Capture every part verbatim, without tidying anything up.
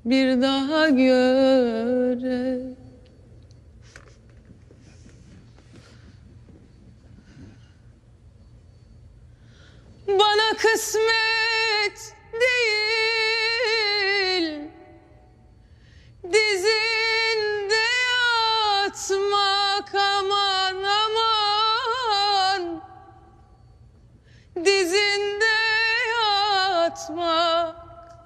bir daha göre. Bana kısmet değil, dizinde yatmak, aman aman, dizinde yatmak,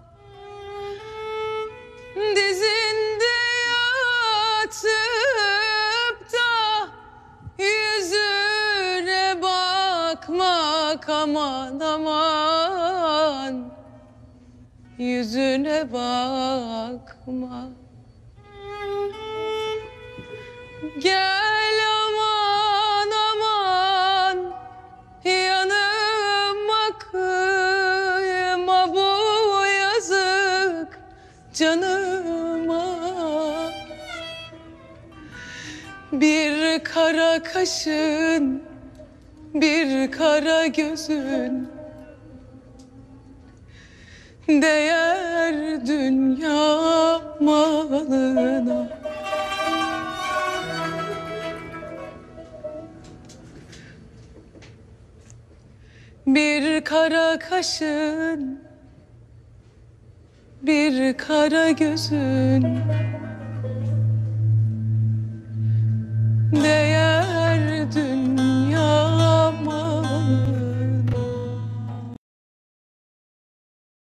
dizinde yatıp da yüzüne bakmak, aman aman, yüzüne bakma. Gel aman aman, yanıma kıyma bu yazık canıma. Bir kara kaşın, bir kara gözün değer dünya malına. Bir kara kaşın, bir kara gözün